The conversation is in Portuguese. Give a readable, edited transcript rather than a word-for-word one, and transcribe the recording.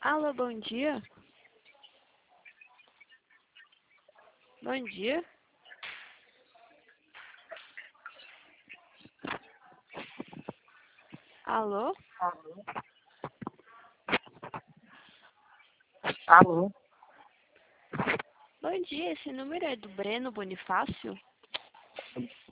Alô, bom dia. Bom dia. Alô? Alô? Bom dia, esse número é do Breno Bonifácio?